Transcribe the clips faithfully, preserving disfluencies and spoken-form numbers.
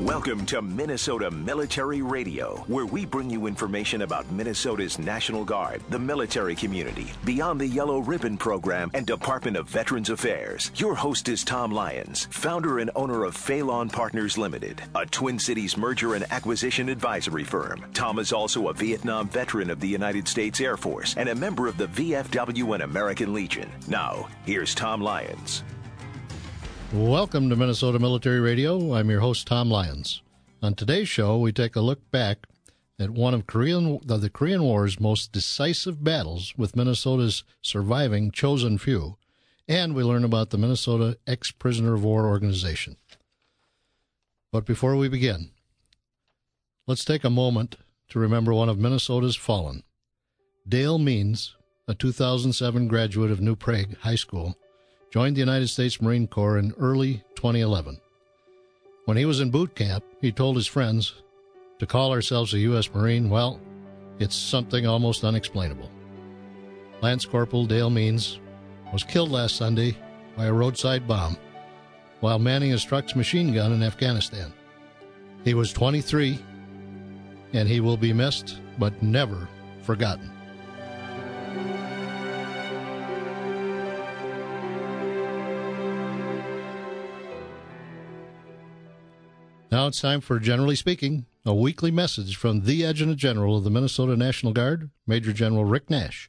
Welcome to Minnesota Military Radio, where we bring you information about Minnesota's National Guard, the military community, Beyond the Yellow Ribbon Program, and Department of Veterans Affairs. Your host is Tom Lyons, founder and owner of Phelan Partners Limited, a Twin Cities merger and acquisition advisory firm. Tom is also a Vietnam veteran of the United States Air Force and a member of the V F W and American Legion. Now, here's Tom Lyons. Welcome to Minnesota Military Radio. I'm your host, Tom Lyons. On today's show, we take a look back at one of Korean, of the Korean War's most decisive battles with Minnesota's surviving chosen few, and we learn about the Minnesota Ex-Prisoner of War Organization. But before we begin, let's take a moment to remember one of Minnesota's fallen. Dale Means, a two thousand seven graduate of New Prague High School, joined the United States Marine Corps in early twenty eleven. When he was in boot camp, he told his friends, to call ourselves a U S Marine, well, it's something almost unexplainable. Lance Corporal Dale Means was killed last Sunday by a roadside bomb while manning his truck's machine gun in Afghanistan. He was twenty-three, and he will be missed but never forgotten. Now it's time for Generally Speaking, a weekly message from the Adjutant General of the Minnesota National Guard, Major General Rick Nash.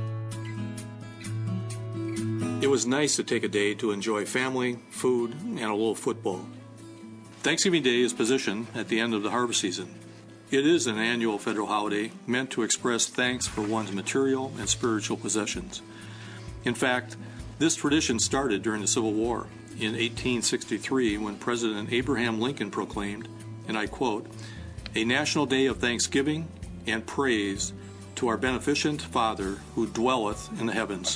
It was nice to take a day to enjoy family, food, and a little football. Thanksgiving Day is positioned at the end of the harvest season. It is an annual federal holiday meant to express thanks for one's material and spiritual possessions. In fact, this tradition started during the Civil War in eighteen sixty-three, when President Abraham Lincoln proclaimed, and I quote, "A national day of thanksgiving and praise to our beneficent Father who dwelleth in the heavens."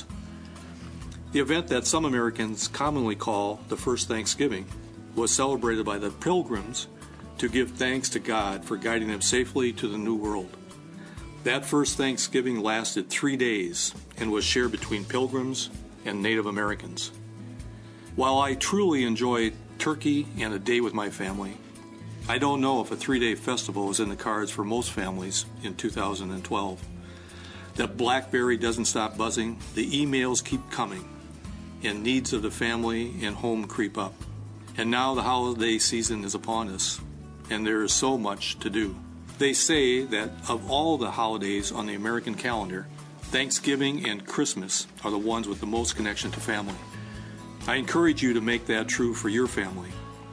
The event that some Americans commonly call the first Thanksgiving was celebrated by the Pilgrims to give thanks to God for guiding them safely to the New World. That first Thanksgiving lasted three days and was shared between Pilgrims and Native Americans. While I truly enjoy turkey and a day with my family, I don't know if a three-day festival is in the cards for most families in two thousand twelve. The BlackBerry doesn't stop buzzing, the emails keep coming, and needs of the family and home creep up. And now the holiday season is upon us, and there is so much to do. They say that of all the holidays on the American calendar, Thanksgiving and Christmas are the ones with the most connection to family. I encourage you to make that true for your family.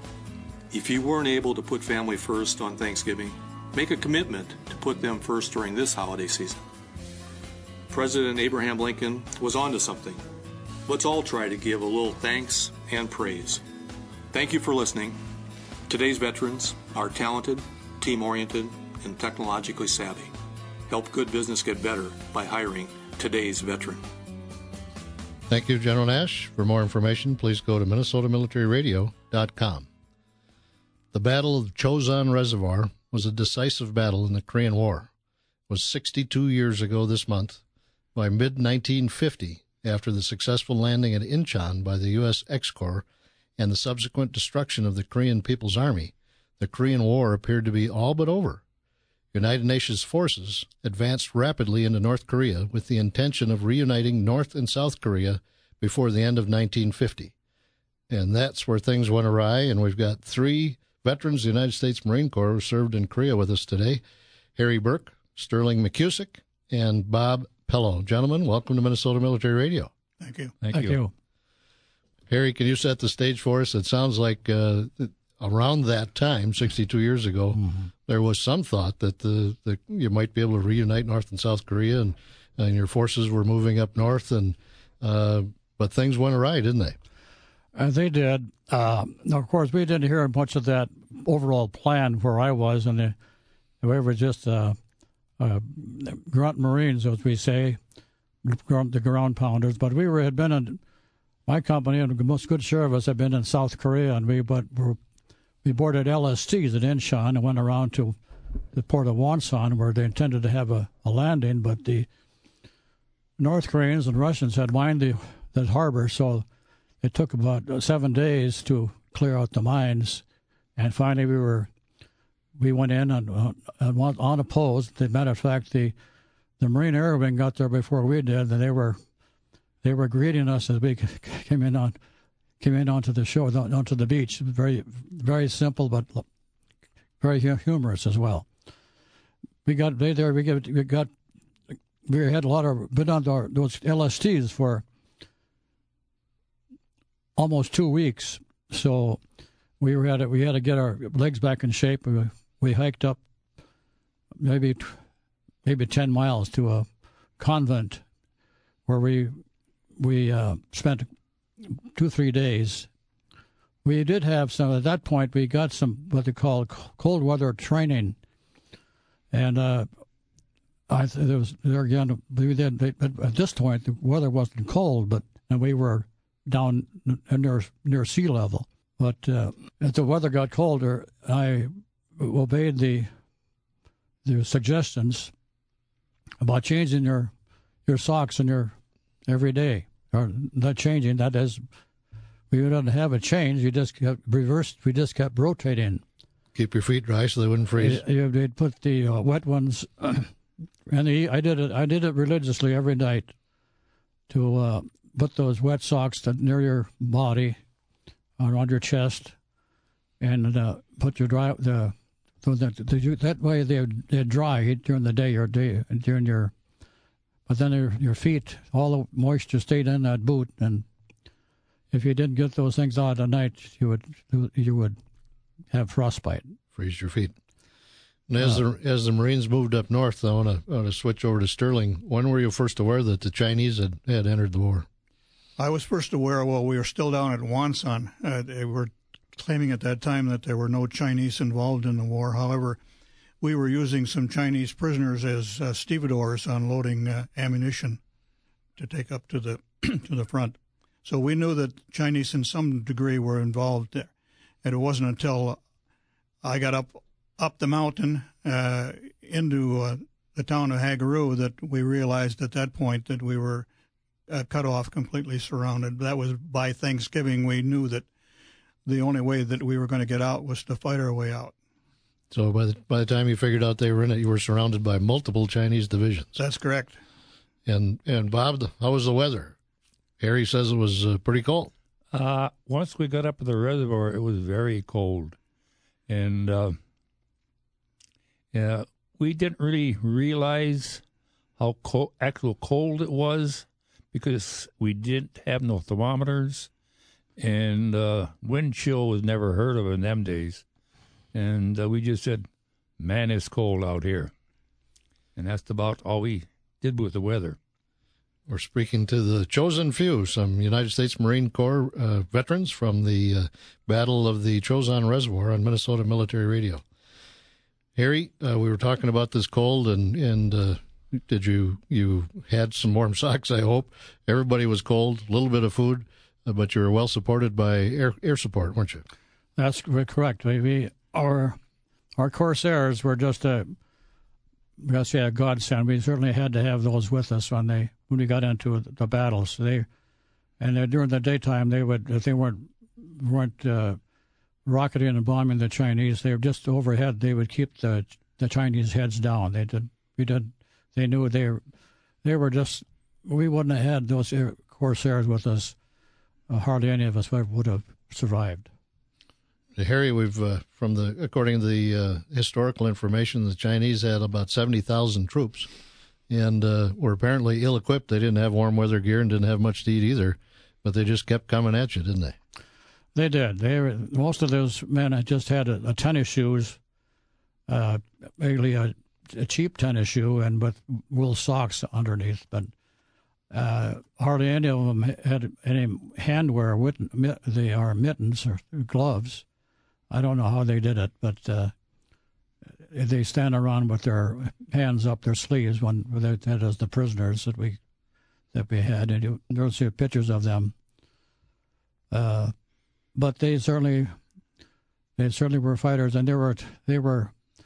If you weren't able to put family first on Thanksgiving, make a commitment to put them first during this holiday season. President Abraham Lincoln was onto something. Let's all try to give a little thanks and praise. Thank you for listening. Today's veterans are talented, team-oriented, and technologically savvy. Help good business get better by hiring today's veteran. Thank you, General Nash. For more information, please go to Minnesota Military Radio dot com. The Battle of Chosin Reservoir was a decisive battle in the Korean War. It was sixty-two years ago this month. By mid nineteen fifty, after the successful landing at Incheon by the U S X-Corps and the subsequent destruction of the Korean People's Army, the Korean War appeared to be all but over. United Nations forces advanced rapidly into North Korea with the intention of reuniting North and South Korea before the end of nineteen fifty. And that's where things went awry, and we've got three veterans of the United States Marine Corps who served in Korea with us today, Harry Burke, Sterling McCusick, and Bob Pello. Gentlemen, welcome to Minnesota Military Radio. Thank you. Thank, Thank you. you. Harry, can you set the stage for us? It sounds like uh, around that time, sixty-two years ago, mm-hmm. there was some thought that the, the you might be able to reunite North and South Korea, and, and your forces were moving up north, and uh, but things went awry, didn't they? Uh, they did. Uh, of course, we didn't hear much of that overall plan where I was, and the, we were just uh, uh, grunt Marines, as we say, the ground pounders. But we were had been in my company, and the most good share of us had been in South Korea, and we but were, we boarded L S Ts at Incheon and went around to the port of Wonsan, where they intended to have a, a landing, but the North Koreans and Russians had mined the, the harbor, so it took about seven days to clear out the mines, and finally we were we went in and uh, unopposed. As a matter of fact, the the Marine Air Wing got there before we did, and they were they were greeting us as we came in on came in onto the shore, onto the beach. Very very simple, but very humorous as well. We got they there. We got we got we had a lot of been on our, those L S Ts for almost two weeks. So we were at it. We had to get our legs back in shape. We, we hiked up maybe maybe ten miles to a convent where we we uh, spent two three days. We did have some at that point. We got some what they call cold weather training, and uh, I there was there again. We did at this point the weather wasn't cold, but and we were down near near sea level. But uh, as the weather got colder, I obeyed the the suggestions about changing your your socks in your every day, or not changing. That is, we didn't have a change. You just kept reversed. We just kept rotating. Keep your feet dry so they wouldn't freeze. You, they'd put the uh, wet ones, and the, I did it. I did it religiously every night to. Uh, Put those wet socks near your body, around your chest, and uh, put your dry the so that the, that way they they dry during the day or day during your. But then your your feet, all the moisture stayed in that boot, and if you didn't get those things out at night, you would you would have frostbite. Freeze your feet. And as uh, the as the Marines moved up north, I want to I want to switch over to Sterling. When were you first aware that the Chinese had, had entered the war? I was first aware, well, we were still down at Wonsan. Uh, they were claiming at that time that there were no Chinese involved in the war. However, we were using some Chinese prisoners as uh, stevedores unloading uh, ammunition to take up to the to the front. So we knew that Chinese in some degree were involved there. And it wasn't until I got up up the mountain uh, into uh, the town of Hagaru that we realized at that point that we were Uh, cut off, completely surrounded. That was by Thanksgiving. We knew that the only way that we were going to get out was to fight our way out. So by the by the time you figured out they were in it, you were surrounded by multiple Chinese divisions. That's correct. And and Bob, how was the weather? Harry says it was uh, pretty cold. Uh, once we got up to the reservoir, it was very cold, and uh, yeah, we didn't really realize how co- actual cold it was, because we didn't have no thermometers, and uh, wind chill was never heard of in them days. And uh, we just said, man, it's cold out here. And that's about all we did with the weather. We're speaking to the chosen few, some United States Marine Corps uh, veterans from the uh, Battle of the Chosin Reservoir on Minnesota Military Radio. Harry, uh, we were talking about this cold, and, and uh, Did you you had some warm socks? I hope. Everybody was cold. A little bit of food, uh, but you were well supported by air air support, weren't you? That's correct. We, we our our Corsairs were just a I guess yeah, a godsend. We certainly had to have those with us when they when we got into the battles. They and they, during the daytime they would if they weren't weren't uh, rocketing and bombing the Chinese. They were just overhead. They would keep the the Chinese heads down. They did. We did. They knew they were, they were just, we wouldn't have had those Corsairs with us. Uh, hardly any of us would have survived. Harry, we've, uh, from the, according to the uh, historical information, the Chinese had about seventy thousand troops and uh, were apparently ill-equipped. They didn't have warm weather gear and didn't have much to eat either, but they just kept coming at you, didn't they? They did. They were, most of those men had just had a, a tennis shoes, uh, mainly a a cheap tennis shoe and with wool socks underneath, but uh, hardly any of them had any handwear, with they are mittens or gloves. I don't know how they did it, but uh, they stand around with their hands up their sleeves when that is the prisoners that we that we had, and you, you'll see pictures of them. Uh, but they certainly they certainly were fighters, and they were they were.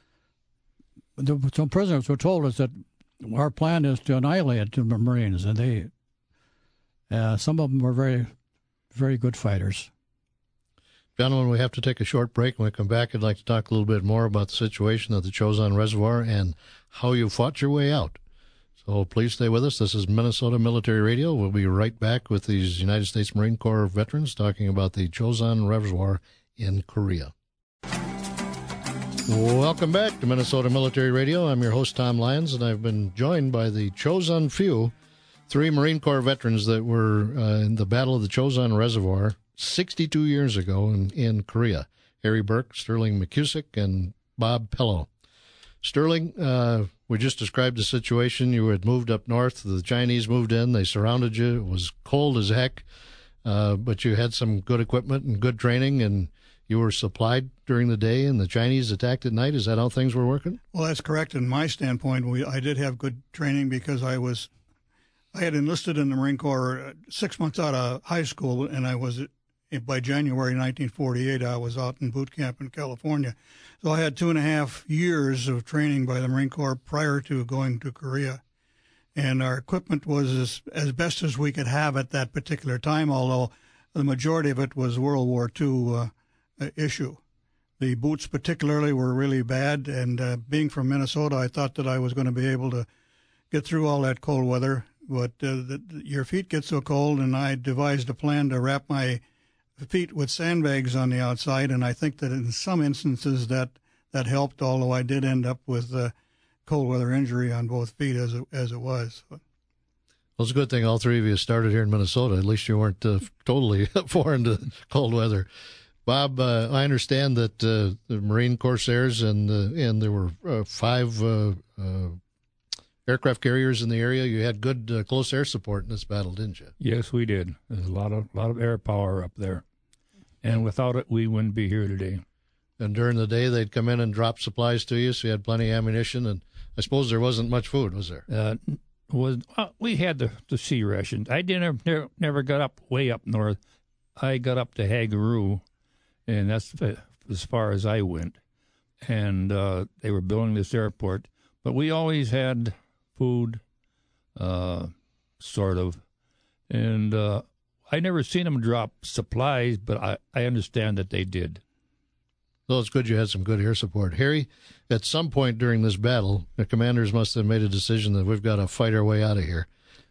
The, some prisoners were told us that our plan is to annihilate the Marines, and they, uh, some of them were very, very good fighters. Gentlemen, we have to take a short break. When we come back, I'd like to talk a little bit more about the situation at the Chosin Reservoir and how you fought your way out. So please stay with us. This is Minnesota Military Radio. We'll be right back with these United States Marine Corps veterans talking about the Chosin Reservoir in Korea. Welcome back to Minnesota Military Radio. I'm your host, Tom Lyons, and I've been joined by the Chosin Few, three Marine Corps veterans that were uh, in the Battle of the Chosin Reservoir sixty-two years ago in, in Korea. Harry Burke, Sterling McCusick, and Bob Pello. Sterling, uh, we just described the situation. You had moved up north. The Chinese moved in. They surrounded you. It was cold as heck, uh, but you had some good equipment and good training, and you were supplied during the day, and the Chinese attacked at night. Is that how things were working? Well, that's correct. In my standpoint, we I did have good training because I was I had enlisted in the Marine Corps six months out of high school, and I was by January nineteen forty-eight. I was out in boot camp in California, so I had two and a half years of training by the Marine Corps prior to going to Korea, and our equipment was as as best as we could have at that particular time. Although the majority of it was World War Two uh, issue. The boots particularly were really bad, and uh, being from Minnesota, I thought that I was going to be able to get through all that cold weather, but uh, the, your feet get so cold, and I devised a plan to wrap my feet with sandbags on the outside, and I think that in some instances that, that helped, although I did end up with a cold weather injury on both feet as it, as it was. Well, it's a good thing all three of you started here in Minnesota. At least you weren't uh, totally foreign to cold weather. Bob, uh, I understand that uh, the Marine Corsairs and uh, and there were uh, five uh, uh, aircraft carriers in the area. You had good uh, close air support in this battle, didn't you? Yes, we did. There's a lot of lot of air power up there, and without it, we wouldn't be here today. And during the day, they'd come in and drop supplies to you, so you had plenty of ammunition. And I suppose there wasn't much food, was there? Uh, was uh, we had the, the sea rations. I didn't never, never got up way up north. I got up to Haggeroo. And that's as far as I went. And uh, they were building this airport. But we always had food, uh, sort of. And uh, I never seen them drop supplies, but I, I understand that they did. Well, it's good you had some good air support. Harry, at some point during this battle, the commanders must have made a decision that we've got to fight our way out of here.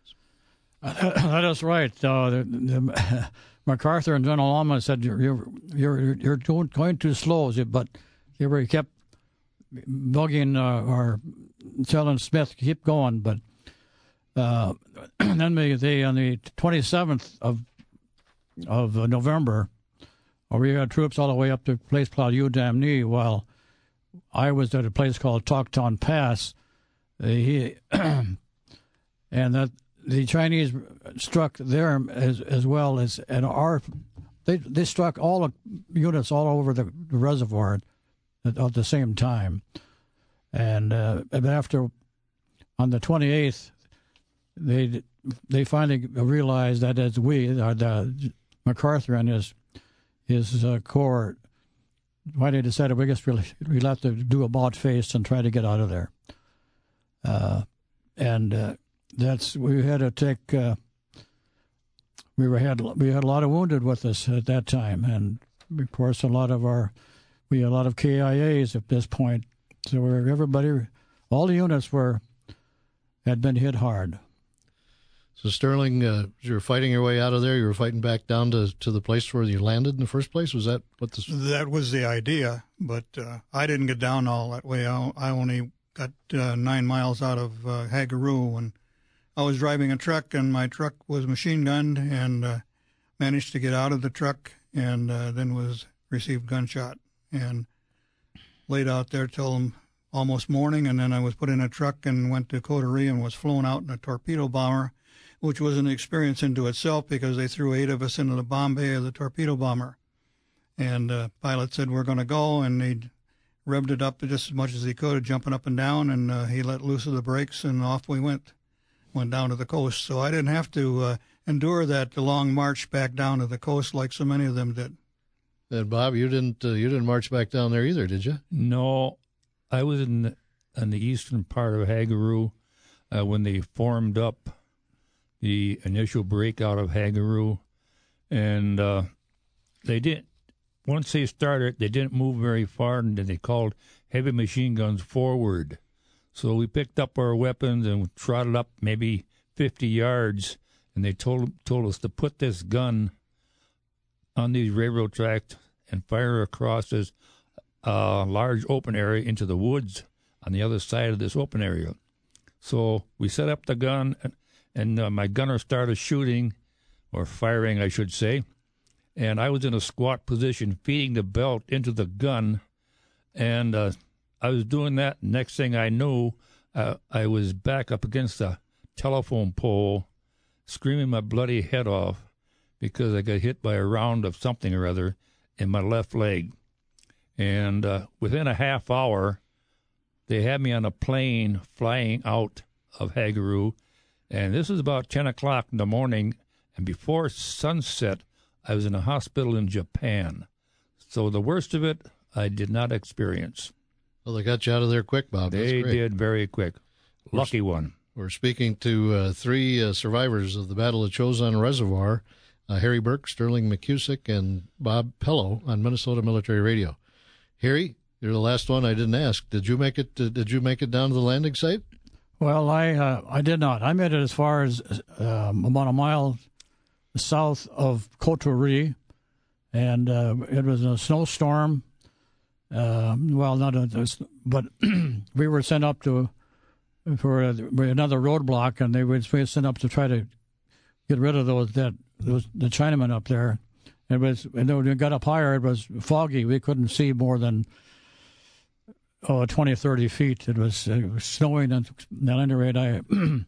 That is right. Uh, the, the, MacArthur and General Alma said, "You're you're you're, you're going too slow," but they were kept bugging uh, or telling Smith keep going. But uh, then they, they on the twenty-seventh of of November, we had troops all the way up to a place called Udamni, while I was at a place called Tokton Pass. Uh, he and that. The Chinese struck there as as well as and our they they struck all the units all over the, the reservoir at, at the same time, and uh, after on the twenty-eighth they they finally realized that as we uh, the, MacArthur and his his uh, corps finally decided we guess really we have to do a about face and try to get out of there, uh, and. Uh, That's we had to take. Uh, we were had we had a lot of wounded with us at that time, and of course a lot of our we had a lot of K I As at this point. So we're, everybody, all the units were had been hit hard. So Sterling, uh, you were fighting your way out of there. You were fighting back down to, to the place where you landed in the first place. Was that what this? That was the idea, but uh, I didn't get down all that way. I, I only got uh, nine miles out of uh, Haggeroo and. I was driving a truck, and my truck was machine gunned, and uh, managed to get out of the truck, and uh, then was received gunshot, and laid out there till almost morning, and then I was put in a truck and went to Coterie and was flown out in a torpedo bomber, which was an experience into itself because they threw eight of us into the bomb bay of the torpedo bomber, and the uh, pilot said, "We're going to go," and he revved it up just as much as he could, jumping up and down, and uh, he let loose of the brakes, and off we went. Went down to the coast, so I didn't have to uh, endure that long march back down to the coast like so many of them did. And Bob, you didn't uh, you didn't march back down there either, did you? No, I was in the, in the eastern part of Haggeroo uh, when they formed up the initial breakout of Haggeroo, and uh, they didn't once they started, they didn't move very far, and then they called heavy machine guns forward. So we picked up our weapons and trotted up maybe fifty yards, and they told told us to put this gun on these railroad tracks and fire across this uh, large open area into the woods on the other side of this open area. So we set up the gun, and, and uh, my gunner started shooting, or firing, I should say, and I was in a squat position feeding the belt into the gun, and uh, I was doing that. Next thing I knew, uh, I was back up against a telephone pole, screaming my bloody head off because I got hit by a round of something or other in my left leg. And uh, within a half hour, they had me on a plane flying out of Haggeroo, and this was about ten o'clock in the morning, and before sunset, I was in a hospital in Japan. So the worst of it, I did not experience. Well, they got you out of there quick, Bob. That's They great. did very quick. Lucky one. We're speaking to uh, three uh, survivors of the Battle of Chosin Reservoir, uh, Harry Burke, Sterling McCusick, and Bob Pello on Minnesota Military Radio. Harry, you're the last one I didn't ask. Did you make it? Uh, did you make it down to the landing site? Well, I uh, I did not. I made it as far as um, about a mile south of Coterie, and uh, it was a snowstorm. Uh, well, not a, but we were sent up to for another roadblock, and they were sent up to try to get rid of those that those the Chinamen up there. It was, and when we got up higher, it was foggy. We couldn't see more than oh, twenty, thirty feet. It was, it was snowing, and at any rate, I,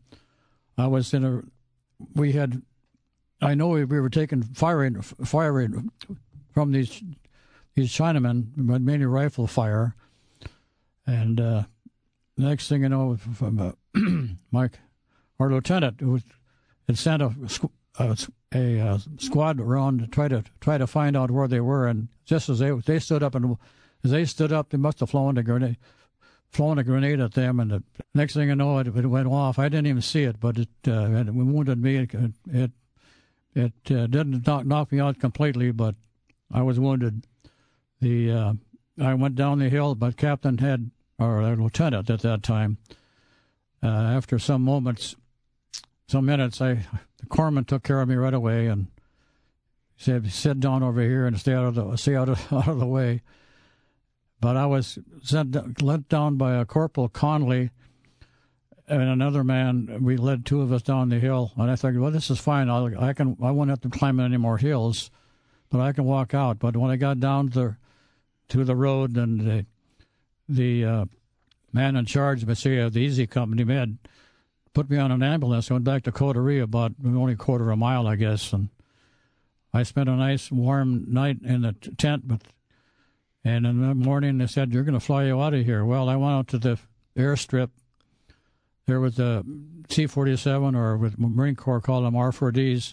I was in a. We had, I know we, we were taking firing, firing from these these Chinamen, but mainly rifle fire, and uh, next thing you know, from uh, Mike, our lieutenant, who had sent a. a a uh, squad around to try to try to find out where they were, and just as they they stood up and as they stood up, they must have flown a grenade, flown a grenade at them, and the next thing I know, it, it went off. I didn't even see it, but it, uh, it wounded me. It it, it uh, didn't knock, knock me out completely, but I was wounded. The uh, I went down the hill, but Captain had or uh, Lieutenant at that time. Uh, after some moments. Some minutes, I the corpsman took care of me right away and said, "Sit down over here and stay out of the stay out of out of the way." But I was sent led down by a Corporal Conley and another man. We led two of us down the hill, and I thought, "Well, this is fine. I'll, I can I won't have to climb any more hills, but I can walk out." But when I got down to the, to the road, and the the uh, man in charge, Messiah, the Easy Company, Med, put me on an ambulance. I went back to Coterie, about only a quarter of a mile, I guess, and I spent a nice warm night in the t- tent. But and in the morning they said, "You're going to fly you out of here." Well, I went out to the airstrip. There was a C forty-seven, or with Marine Corps call them R four Ds,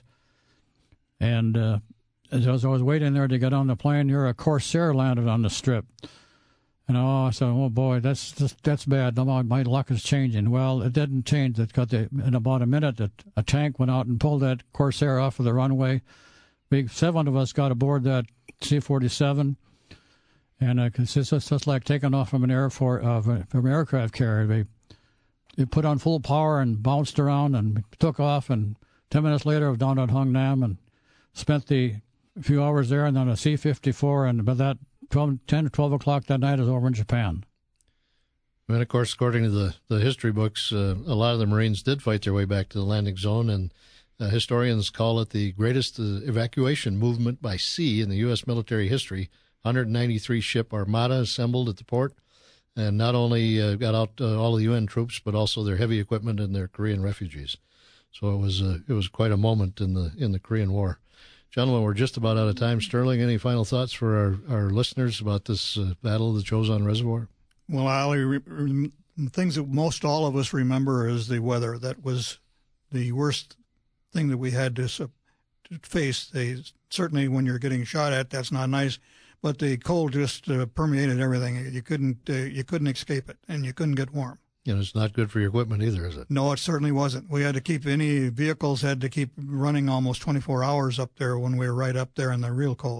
and uh, as I was, I was waiting there to get on the plane, here a Corsair landed on the strip. And oh, I said, "Oh boy, that's just, that's bad. My luck is changing." Well, it didn't change. It got the, in about a minute, a, a tank went out and pulled that Corsair off of the runway. We seven of us got aboard that C forty-seven, and uh, it's just, it's just like taking off from an air for, uh, from an aircraft carrier. We, we put on full power and bounced around and took off. And ten minutes later, I was down at Hung Nam and spent the few hours there, and then a C fifty-four, and by that. twelve, ten or twelve o'clock that night is over in Japan. And, of course, according to the, the history books, uh, a lot of the Marines did fight their way back to the landing zone, and uh, historians call it the greatest uh, evacuation movement by sea in the U S military history. one hundred ninety-three ship armada assembled at the port, and not only uh, got out uh, all the U N troops, but also their heavy equipment and their Korean refugees. So it was uh, it was quite a moment in the in the Korean War. Gentlemen, we're just about out of time. Sterling, any final thoughts for our, our listeners about this uh, Battle of the Chosin Reservoir? Well, Ali, re- re- things that most all of us remember is the weather. That was the worst thing that we had to, uh, to face. They, certainly when you're getting shot at, that's not nice. But the cold just uh, permeated everything. You couldn't uh, you couldn't escape it, and you couldn't get warm. And it's not good for your equipment either, is it? No, it certainly wasn't. We had to keep, any vehicles had to keep running almost twenty-four hours up there when we were right up there in the real cold.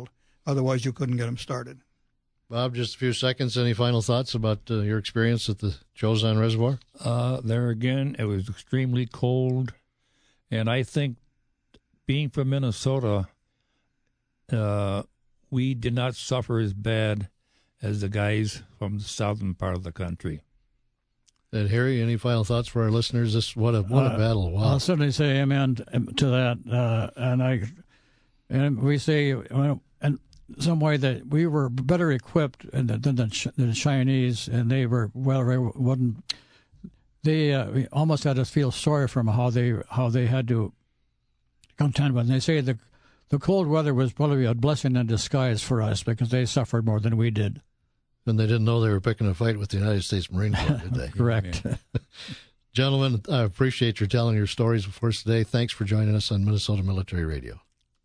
Otherwise, you couldn't get them started. Bob, just a few seconds. Any final thoughts about uh, your experience at the Chosin Reservoir? Uh, there again, it was extremely cold, and I think being from Minnesota, uh, we did not suffer as bad as the guys from the southern part of the country. And Harry, any final thoughts for our listeners? This what a what a uh, battle! Wow. I'll certainly say amen to that, uh, and I and we say well, in some way that we were better equipped than the, than the Chinese, and they were well, wasn't they uh, almost had us feel sorry for them how they how they had to contend with. And they say the the cold weather was probably a blessing in disguise for us because they suffered more than we did. And they didn't know they were picking a fight with the United States Marine Corps, did they? Correct. Gentlemen, I appreciate your telling your stories for us today. Thanks for joining us on Minnesota Military Radio.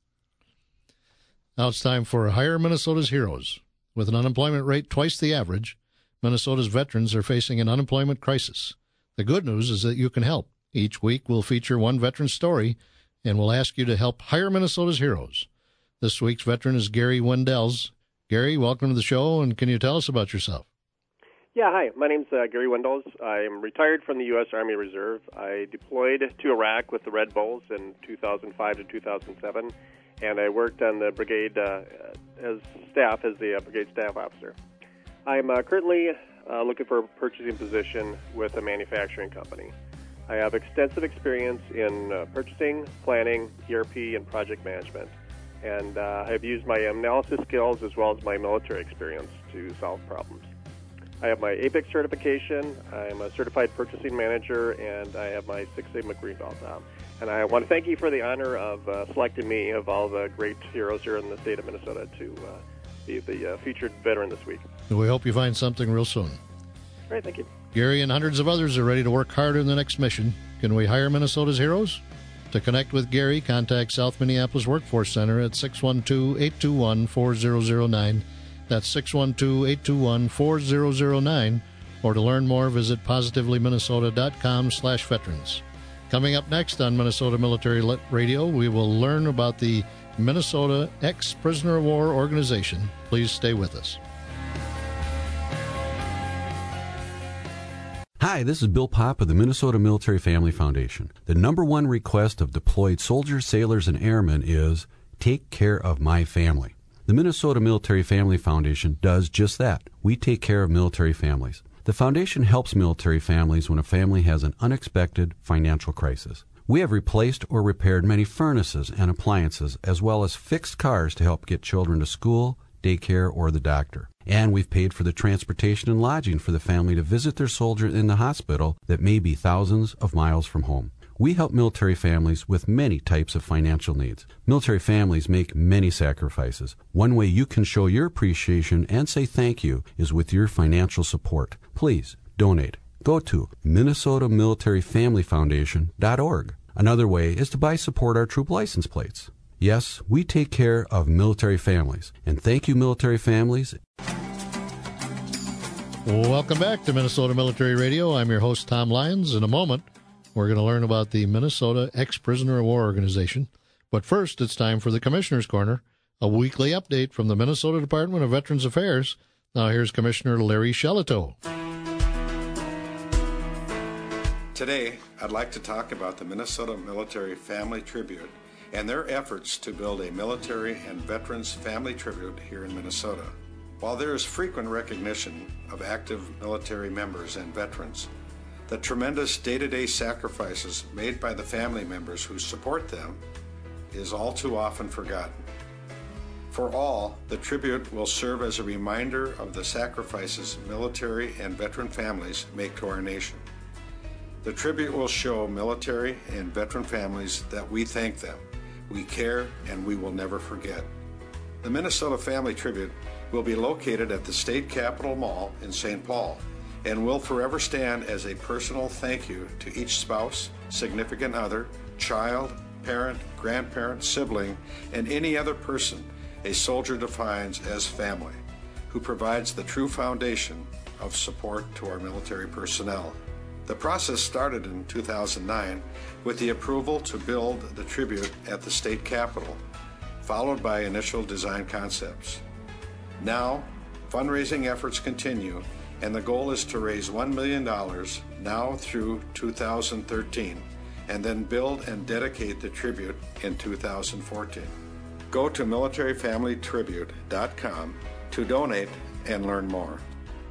Now it's time for Hire Minnesota's Heroes. With an unemployment rate twice the average, Minnesota's veterans are facing an unemployment crisis. The good news is that you can help. Each week we'll feature one veteran's story, and we'll ask you to help hire Minnesota's heroes. This week's veteran is Gary Wendells. Gary, welcome to the show, and can you tell us about yourself? Yeah, hi. My name's uh, Gary Wendells. I'm retired from the U S Army Reserve. I deployed to Iraq with the Red Bulls in two thousand five to two thousand seven, and I worked on the brigade uh, as staff, as the uh, brigade staff officer. I'm uh, currently uh, looking for a purchasing position with a manufacturing company. I have extensive experience in uh, purchasing, planning, E R P, and project management. And uh, I've used my analysis skills as well as my military experience to solve problems. I have my A P I C certification, I'm a certified purchasing manager, and I have my Six Sigma Green Belt. Um, and I want to thank you for the honor of uh, selecting me, of all the great heroes here in the state of Minnesota, to uh, be the uh, featured veteran this week. We hope you find something real soon. Great, thank you. Gary and hundreds of others are ready to work harder in the next mission. Can we hire Minnesota's heroes? To connect with Gary, contact South Minneapolis Workforce Center at six one two, eight two one, four zero zero nine. That's six one two, eight two one, four zero zero nine. Or to learn more, visit positively minnesota dot com slash veterans. Coming up next on Minnesota Military Radio, we will learn about the Minnesota Ex-Prisoner of War Organization. Please stay with us. Hi, this is Bill Popp of the Minnesota Military Family Foundation. The number one request of deployed soldiers, sailors, and airmen is, take care of my family. The Minnesota Military Family Foundation does just that. We take care of military families. The foundation helps military families when a family has an unexpected financial crisis. We have replaced or repaired many furnaces and appliances, as well as fixed cars to help get children to school, daycare, or the doctor. And we've paid for the transportation and lodging for the family to visit their soldier in the hospital that may be thousands of miles from home. We help military families with many types of financial needs. Military families make many sacrifices. One way you can show your appreciation and say thank you is with your financial support. Please donate. Go to minnesota military family foundation dot org. Another way is to buy Support Our Troop license plates. Yes, we take care of military families. And thank you, military families. Welcome back to Minnesota Military Radio. I'm your host, Tom Lyons. In a moment, we're going to learn about the Minnesota Ex-Prisoner of War Organization. But first, it's time for the Commissioner's Corner, a weekly update from the Minnesota Department of Veterans Affairs. Now here's Commissioner Larry Shelito. Today, I'd like to talk about the Minnesota Military Family Tribute and their efforts to build a military and veterans family tribute here in Minnesota. While there is frequent recognition of active military members and veterans, the tremendous day-to-day sacrifices made by the family members who support them is all too often forgotten. For all, the tribute will serve as a reminder of the sacrifices military and veteran families make to our nation. The tribute will show military and veteran families that we thank them, we care, and we will never forget. The Minnesota Family Tribute will be located at the State Capitol Mall in Saint Paul and will forever stand as a personal thank you to each spouse, significant other, child, parent, grandparent, sibling, and any other person a soldier defines as family, who provides the true foundation of support to our military personnel. The process started in two thousand nine with the approval to build the tribute at the state capitol. followed by initial design concepts. Now, fundraising efforts continue, and the goal is to raise one million dollars now through two thousand thirteen, and then build and dedicate the tribute in two thousand fourteen. Go to military family tribute dot com to donate and learn more.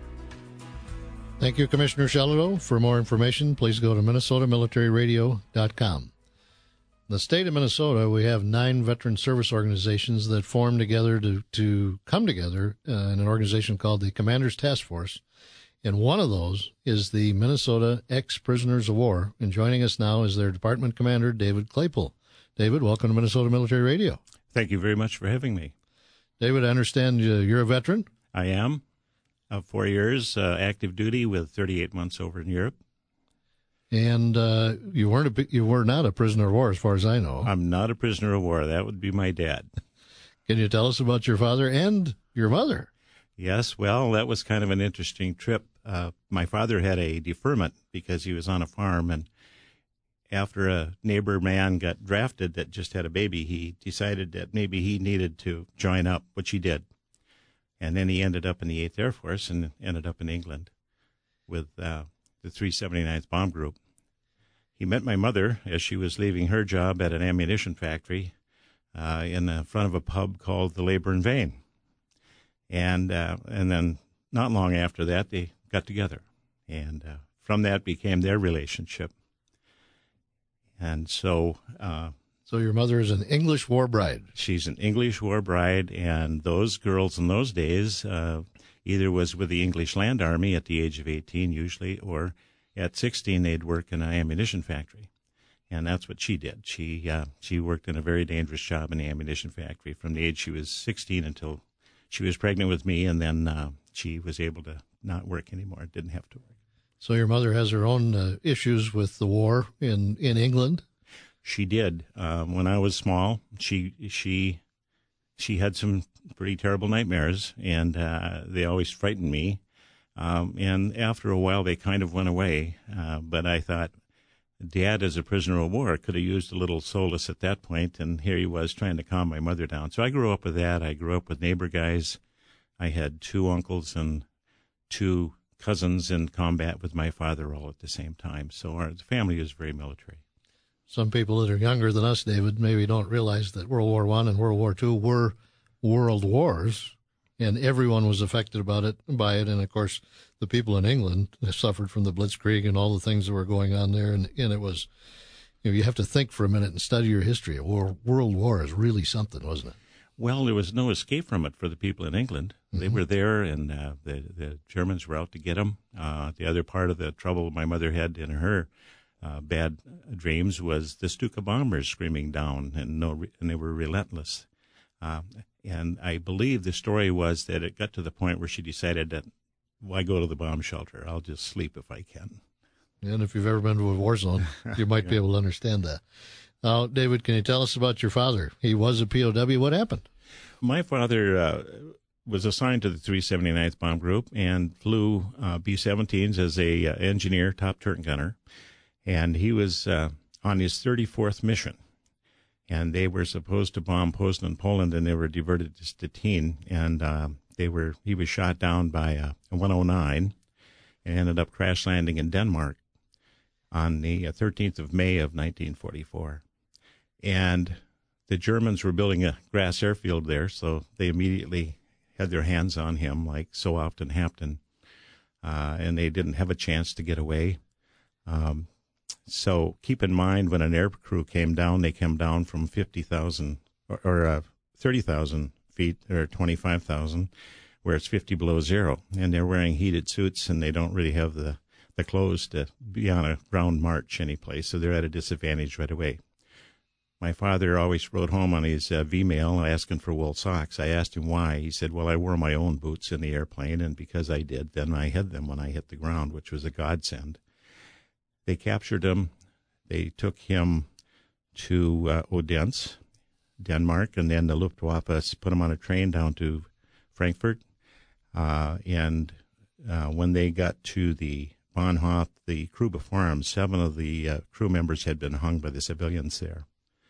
Thank you, Commissioner Shelito. For more information, please go to minnesota military radio dot com. In the state of Minnesota, we have nine veteran service organizations that form together to, to come together uh, in an organization called the Commanders Task Force. And one of those is the Minnesota Ex-Prisoners of War. And joining us now is their department commander, David Claypool. David, welcome to Minnesota Military Radio. Thank you very much for having me. David, I understand uh, you're a veteran. I am. Uh, four years uh, active duty with thirty-eight months over in Europe. And uh, you weren't a, you were not a prisoner of war, as far as I know. I'm not a prisoner of war. That would be my dad. Can you tell us about your father and your mother? Yes, well, that was kind of an interesting trip. Uh, my father had a deferment because he was on a farm, and after a neighbor man got drafted that just had a baby, he decided that maybe he needed to join up, which he did. And then he ended up in the eighth Air Force and ended up in England with uh, the three seventy-ninth Bomb Group. He met my mother as she was leaving her job at an ammunition factory uh, in the front of a pub called the Labor and Vein. And uh, and then not long after that, they got together. And uh, from that became their relationship. And so... Uh, So your mother is an English war bride. She's an English war bride, and those girls in those days uh, either was with the English Land Army at the age of eighteen usually, or at sixteen they'd work in an ammunition factory. And that's what she did. She uh, she worked in a very dangerous job in the ammunition factory from the age she was sixteen until she was pregnant with me, and then uh, she was able to not work anymore, didn't have to work. So your mother has her own uh, issues with the war in, in England? She did. Um, when I was small, she she she had some pretty terrible nightmares, and uh, they always frightened me. Um, and after a while, they kind of went away. Uh, but I thought, Dad, as a prisoner of war, could have used a little solace at that point, and here he was trying to calm my mother down. So I grew up with that. I grew up with neighbor guys. I had two uncles and two cousins in combat with my father all at the same time. So our family was very military. Some people that are younger than us, David, maybe don't realize that World War One and World War Two were world wars, and everyone was affected about it by it. And of course, the people in England suffered from the Blitzkrieg and all the things that were going on there. And, and it was, you know, you have to think for a minute and study your history. A war, world war is really something, wasn't it? Well, there was no escape from it for the people in England. Mm-hmm. They were there, and uh, the the Germans were out to get them. Uh, the other part of the trouble my mother had in her Uh, bad dreams was the Stuka bombers screaming down, and no, and they were relentless. Uh, and I believe the story was that it got to the point where she decided that, why go to the bomb shelter? I'll just sleep if I can. And if you've ever been to a war zone, you might yeah. be able to understand that. Now, David, can you tell us about your father? He was a P O W. What happened? My father uh, was assigned to the three seventy-ninth Bomb Group and flew uh, B seventeens as a uh, engineer, top turret gunner. And he was uh, on his thirty-fourth mission, and they were supposed to bomb Poznan, Poland, and they were diverted to Stettin, and uh, they were he was shot down by a one oh nine and ended up crash landing in Denmark on the thirteenth of May of nineteen forty-four. And the Germans were building a grass airfield there, so they immediately had their hands on him, like so often happened, uh, and they didn't have a chance to get away. Um, So keep in mind, when an air crew came down, they came down from fifty thousand or, or uh, thirty thousand feet or twenty-five thousand, where it's fifty below zero. And they're wearing heated suits, and they don't really have the, the clothes to be on a ground march anyplace. So they're at a disadvantage right away. My father always wrote home on his uh, V-mail asking for wool socks. I asked him why. He said, well, I wore my own boots in the airplane, and because I did, then I had them when I hit the ground, which was a godsend. They captured him. They took him to uh, Odense, Denmark, and then the Luftwaffe put him on a train down to Frankfurt. Uh, and uh, when they got to the Bahnhof, the crew before him, seven of the uh, crew members had been hung by the civilians there.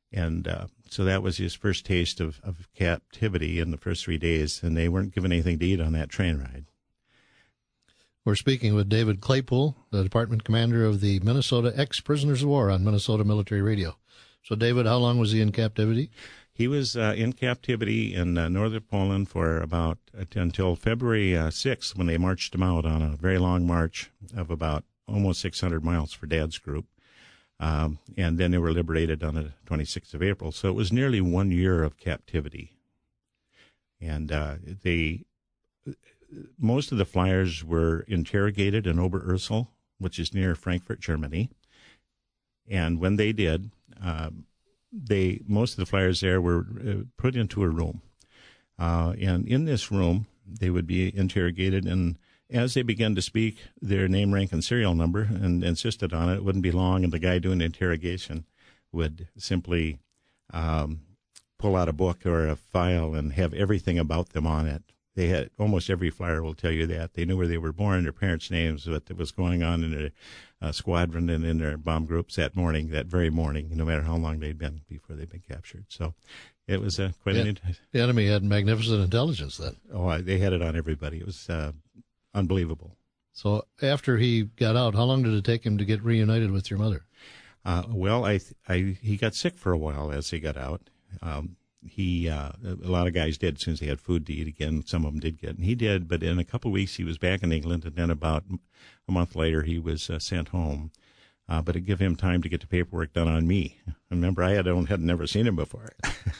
And uh, so that was his first taste of, of captivity in the first three days, and they weren't given anything to eat on that train ride. We're speaking with David Claypool, the department commander of the Minnesota Ex-Prisoners of War on Minnesota Military Radio. So, David, how long was he in captivity? He was uh, in captivity in uh, northern Poland for about uh, until February uh, sixth, when they marched him out on a very long march of about almost six hundred miles for Dad's group. Um, and then they were liberated on the twenty-sixth of April. So it was nearly one year of captivity. And uh, they, most of the flyers were interrogated in Oberursel, which is near Frankfurt, Germany. And when they did, uh, they most of the flyers there were uh, put into a room. Uh, and in this room, they would be interrogated, and as they began to speak their name, rank, and serial number and insisted on it, it wouldn't be long, and the guy doing the interrogation would simply um, pull out a book or a file and have everything about them on it. They had, almost every flyer will tell you that. They knew where they were born, their parents' names, what was going on in their uh, squadron and in their bomb groups that morning, that very morning, no matter how long they'd been before they'd been captured. So it was uh, quite yeah, an... The enemy had magnificent intelligence then. Oh, I, they had it on everybody. It was uh, unbelievable. So after he got out, how long did it take him to get reunited with your mother? Uh, well, I, I, he got sick for a while as he got out. Um, he, uh, a lot of guys did as soon as they had food to eat again. Some of them did get, and he did. But in a couple of weeks, he was back in England, and then about a month later, he was uh, sent home. Uh, but it gave him time to get the paperwork done on me. Remember, I had, had never seen him before.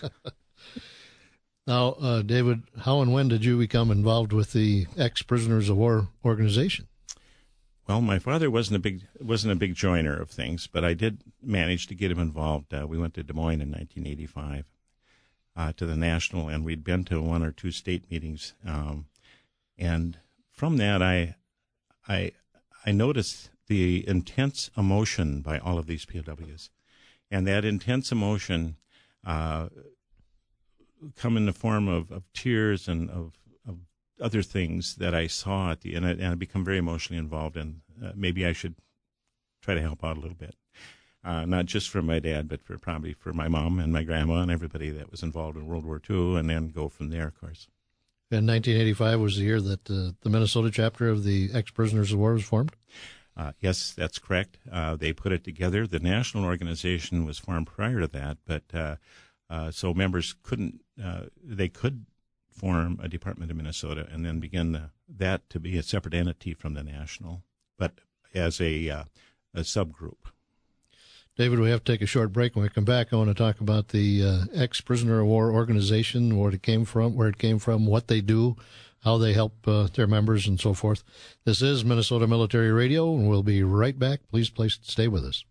Now, uh, David, how and when did you become involved with the Ex-Prisoners of War organization? Well, my father wasn't a big wasn't a big joiner of things, but I did manage to get him involved. Uh, we went to Des Moines in nineteen eighty-five uh, to the national, and we'd been to one or two state meetings. Um, and from that, I I I noticed the intense emotion by all of these P O Ws, and that intense emotion uh, come in the form of, of tears and of other things that I saw at the end, and I become very emotionally involved, and uh, maybe I should try to help out a little bit, uh, not just for my dad, but for probably for my mom and my grandma and everybody that was involved in World War Two, and then go from there, of course. And nineteen eighty-five was the year that uh, the Minnesota chapter of the Ex-Prisoners of War was formed? Uh, yes, that's correct. Uh, they put it together. The national organization was formed prior to that, but uh, uh, so members couldn't, uh, they could form a Department of Minnesota and then begin the, that to be a separate entity from the national, but as a, uh, a subgroup. David, we have to take a short break. When we come back, I want to talk about the uh, Ex-Prisoner of War organization, where it came from, where it came from, what they do, how they help uh, their members, and so forth. This is Minnesota Military Radio, and we'll be right back. Please, please stay with us.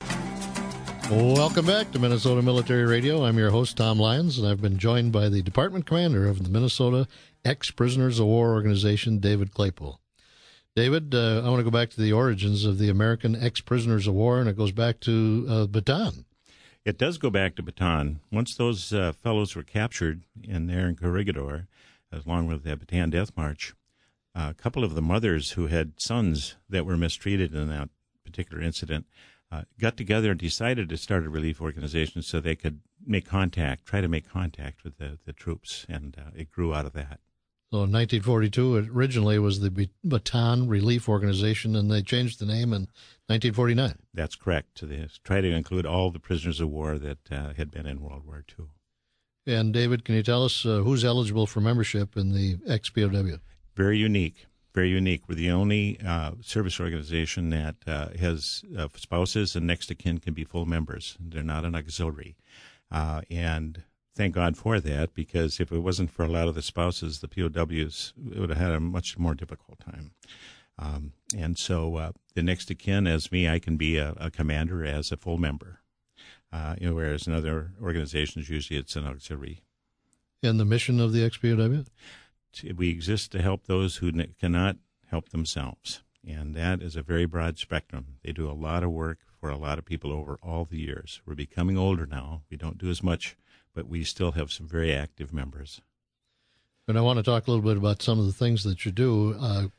Welcome back to Minnesota Military Radio. I'm your host, Tom Lyons, and I've been joined by the Department Commander of the Minnesota Ex-Prisoners of War organization, David Claypool. David, uh, I want to go back to the origins of the American Ex-Prisoners of War, and it goes back to uh, Bataan. It does go back to Bataan. Once those uh, fellows were captured in there in Corregidor, along with the Bataan Death March, uh, a couple of the mothers who had sons that were mistreated in that particular incident Uh, got together and decided to start a relief organization so they could make contact, try to make contact with the, the troops, and uh, it grew out of that. So in nineteen forty-two, it originally was the Bataan Relief Organization, and they changed the name in nineteen forty-nine. That's correct, to the, try to include all the prisoners of war that uh, had been in World War Two. And David, can you tell us uh, who's eligible for membership in the ex-P O W? Very unique. Very unique. We're the only uh, service organization that uh, has uh, spouses and next of kin can be full members. They're not an auxiliary. Uh, and thank God for that, because if it wasn't for a lot of the spouses, the P O Ws would have had a much more difficult time. Um, and so uh, the next of kin, as me, I can be a, a commander as a full member. Uh, you know, whereas in other organizations, usually it's an auxiliary. And the mission of the ex-P O W? We exist to help those who cannot help themselves, and that is a very broad spectrum. They do a lot of work for a lot of people over all the years. We're becoming older now. We don't do as much, but we still have some very active members. And I want to talk a little bit about some of the things that you do. Uh,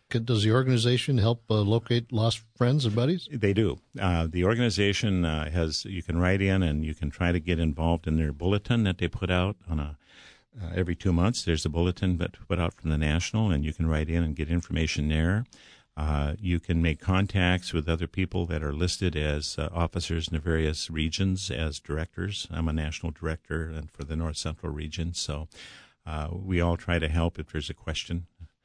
does the organization help uh, locate lost friends and buddies? They do. Uh, the organization uh, has, you can write in and you can try to get involved in their bulletin that they put out on a uh, every two months. There's a bulletin that put out from the National, and you can write in and get information there. Uh, you can make contacts with other people that are listed as uh, officers in the various regions as directors. I'm a national director and for the North Central region, so uh, we all try to help if there's a question.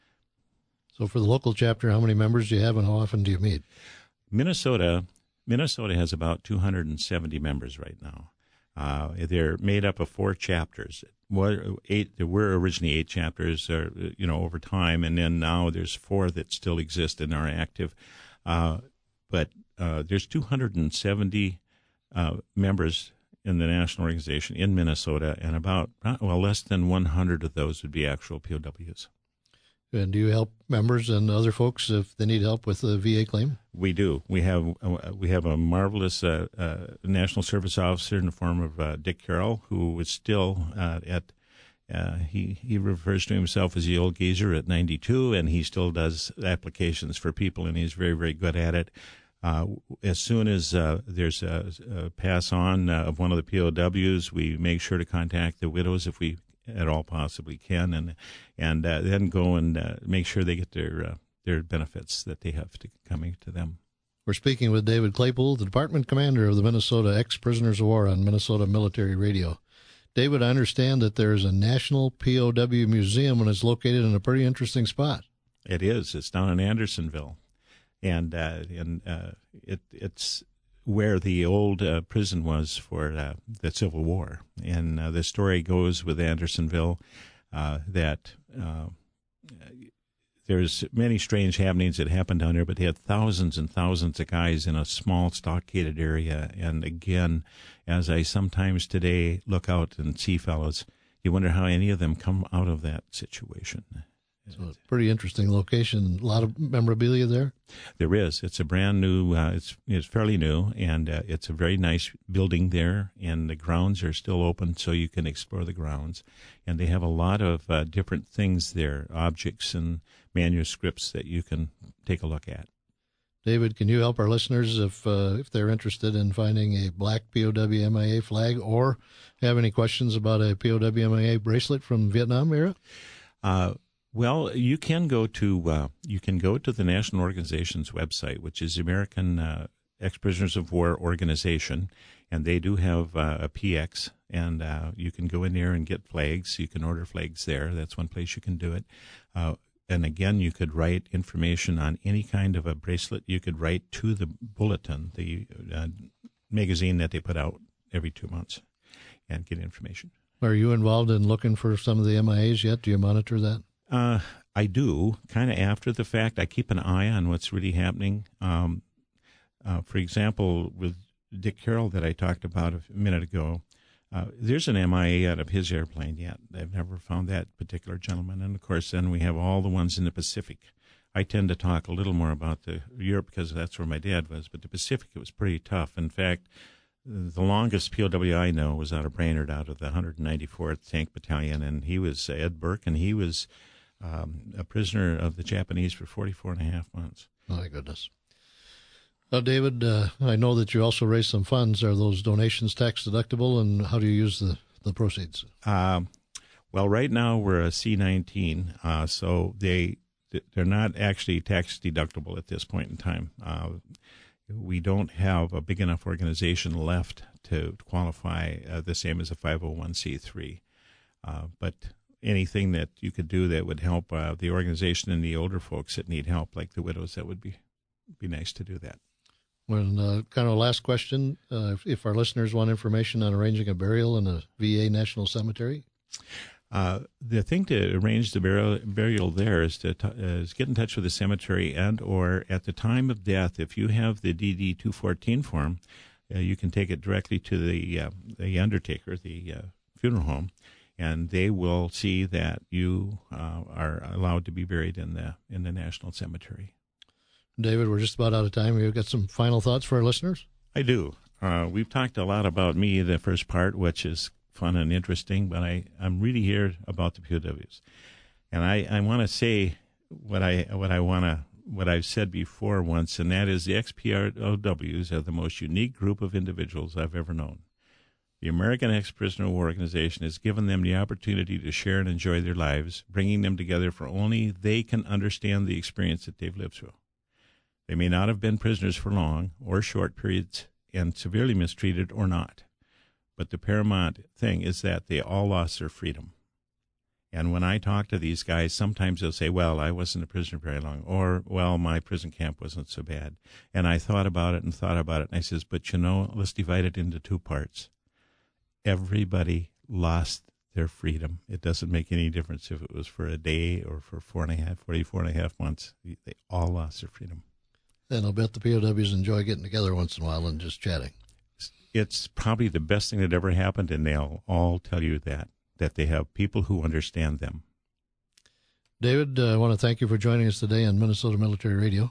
So for the local chapter, how many members do you have and how often do you meet? Minnesota, Minnesota has about two hundred seventy members right now. Uh, they're made up of four chapters. Eight, there were originally eight chapters, uh, you know, over time, and then now there's four that still exist and are active. Uh, but uh, there's two hundred seventy uh, members in the national organization in Minnesota, and about, well, less than one hundred of those would be actual P O Ws. And do you help members and other folks if they need help with the V A claim? We do. We have uh, we have a marvelous uh, uh, national service officer in the form of uh, Dick Carroll, who is still uh, at. Uh, he he refers to himself as the old geezer at ninety-two, and he still does applications for people, and he's very very good at it. Uh, as soon as uh, there's a, a pass on uh, of one of the P O Ws, we make sure to contact the widows if we at all possibly can, and and uh, then go and uh, make sure they get their uh, their benefits that they have to coming to them. We're speaking with David Claypool, the department commander of the Minnesota Ex-Prisoners of War on Minnesota Military Radio. David, I understand that there is a National P O W Museum and it's located in a pretty interesting spot. It is. It's down in Andersonville, and uh, and uh, it it's where the old uh, prison was for uh, the Civil War. And uh, the story goes with Andersonville uh, that uh, there's many strange happenings that happened down there, but they had thousands and thousands of guys in a small stockaded area. And again, as I sometimes today look out and see fellows, you wonder how any of them come out of that situation. So it's a pretty interesting location. A lot of memorabilia there? There is. It's a brand new, uh, it's it's fairly new, and uh, it's a very nice building there, and the grounds are still open so you can explore the grounds. And they have a lot of uh, different things there, objects and manuscripts that you can take a look at. David, can you help our listeners if uh, if they're interested in finding a black P O W M I A flag or have any questions about a P O W M I A bracelet from Vietnam era? Uh Well, you can go to uh, you can go to the national organization's website, which is the American uh, Ex-Prisoners of War Organization, and they do have uh, a P X, and uh, you can go in there and get flags. You can order flags there. That's one place you can do it. Uh, and again, you could write information on any kind of a bracelet. You could write to the Bulletin, the uh, magazine that they put out every two months, and get information. Are you involved in looking for some of the M I As yet? Do you monitor that? Uh, I do, kind of after the fact. I keep an eye on what's really happening. Um, uh, for example, with Dick Carroll that I talked about a minute ago, uh, there's an M I A out of his airplane yet. I've never found that particular gentleman. And, of course, then we have all the ones in the Pacific. I tend to talk a little more about the Europe because that's where my dad was, but the Pacific, it was pretty tough. In fact, the longest P O W I know was out of Brainerd, out of the one hundred ninety-fourth Tank Battalion, and he was Ed Burke, and he was Um, a prisoner of the Japanese for forty-four and a half months. My goodness. Now, David, uh, I know that you also raise some funds. Are those donations tax deductible, and how do you use the, the proceeds? Uh, well, right now we're a C nineteen, uh, so they, they're not actually tax deductible at this point in time. Uh, we don't have a big enough organization left to qualify uh, the same as a five oh one c three. Uh, but anything that you could do that would help uh, the organization and the older folks that need help, like the widows, that would be be nice to do that. Well, uh, kind of a last question. Uh, if, if our listeners want information on arranging a burial in a V A National Cemetery? Uh, the thing to arrange the burial, burial there is to t- uh, is get in touch with the cemetery, and or at the time of death, if you have the D D two fourteen form, uh, you can take it directly to the, uh, the undertaker, the uh, funeral home, and they will see that you uh, are allowed to be buried in the in the National Cemetery. David, we're just about out of time. You've got some final thoughts for our listeners? I do. Uh, we've talked a lot about me, the first part, which is fun and interesting, but I, I'm really here about the P O Ws. And I, I want to say what I what I want to what I've said before once, and that is the X P R O Ws are the most unique group of individuals I've ever known. The American Ex-Prisoner of War Organization has given them the opportunity to share and enjoy their lives, bringing them together for only they can understand the experience that they've lived through. They may not have been prisoners for long or short periods and severely mistreated or not, but the paramount thing is that they all lost their freedom. And when I talk to these guys, sometimes they'll say, well, I wasn't a prisoner very long, or, well, my prison camp wasn't so bad. And I thought about it and thought about it, and I says, but you know, let's divide it into two parts. Everybody lost their freedom. It doesn't make any difference if it was for a day or for four and a half, forty-four and a half months. They all lost their freedom. And I'll bet the P O Ws enjoy getting together once in a while and just chatting. It's probably the best thing that ever happened, and they'll all tell you that, that they have people who understand them. David, uh, I want to thank you for joining us today on Minnesota Military Radio.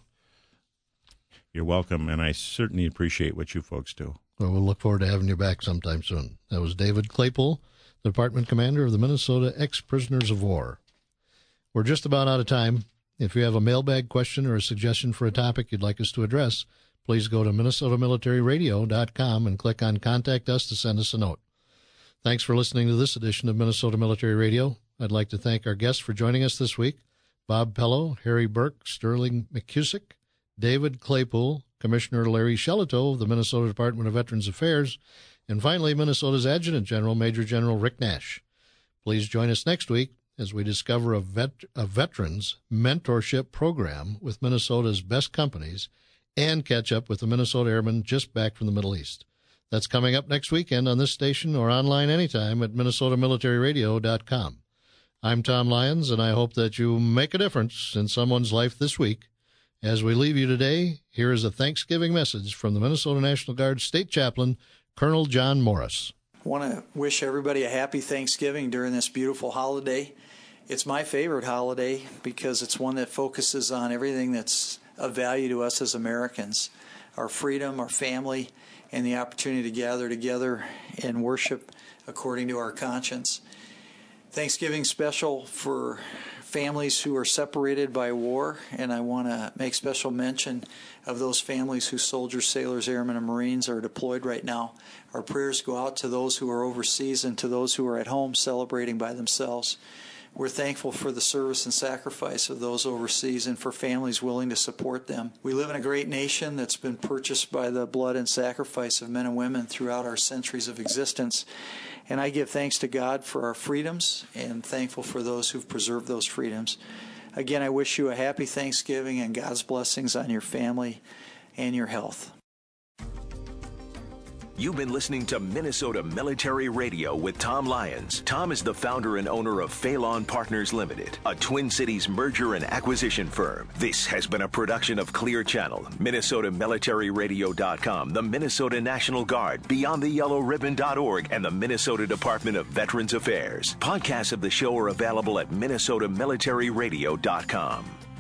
You're welcome, and I certainly appreciate what you folks do. Well, we'll look forward to having you back sometime soon. That was David Claypool, the Department Commander of the Minnesota Ex-Prisoners of War. We're just about out of time. If you have a mailbag question or a suggestion for a topic you'd like us to address, please go to Minnesota Military Radio dot com and click on Contact Us to send us a note. Thanks for listening to this edition of Minnesota Military Radio. I'd like to thank our guests for joining us this week, Bob Pello, Harry Burke, Sterling McCusick, David Claypool, Commissioner Larry Shelito of the Minnesota Department of Veterans Affairs, and finally, Minnesota's Adjutant General, Major General Rick Nash. Please join us next week as we discover a, vet, a veterans mentorship program with Minnesota's best companies and catch up with the Minnesota Airmen just back from the Middle East. That's coming up next weekend on this station or online anytime at Minnesota Military Radio dot com. I'm Tom Lyons, and I hope that you make a difference in someone's life this week. As we leave you today, here is a Thanksgiving message from the Minnesota National Guard State Chaplain, Colonel John Morris. I want to wish everybody a happy Thanksgiving during this beautiful holiday. It's my favorite holiday because it's one that focuses on everything that's of value to us as Americans, our freedom, our family, and the opportunity to gather together and worship according to our conscience. Thanksgiving special for families who are separated by war, and I want to make special mention of those families whose soldiers, sailors, airmen, and Marines are deployed right now. Our prayers go out to those who are overseas and to those who are at home celebrating by themselves. We're thankful for the service and sacrifice of those overseas and for families willing to support them. We live in a great nation that's been purchased by the blood and sacrifice of men and women throughout our centuries of existence. And I give thanks to God for our freedoms and thankful for those who've preserved those freedoms. Again, I wish you a happy Thanksgiving and God's blessings on your family and your health. You've been listening to Minnesota Military Radio with Tom Lyons. Tom is the founder and owner of Phelan Partners Limited, a Twin Cities merger and acquisition firm. This has been a production of Clear Channel, Minnesota Military Radio dot com, the Minnesota National Guard, Beyond the Yellow Ribbon dot org, and the Minnesota Department of Veterans Affairs. Podcasts of the show are available at Minnesota Military Radio dot com.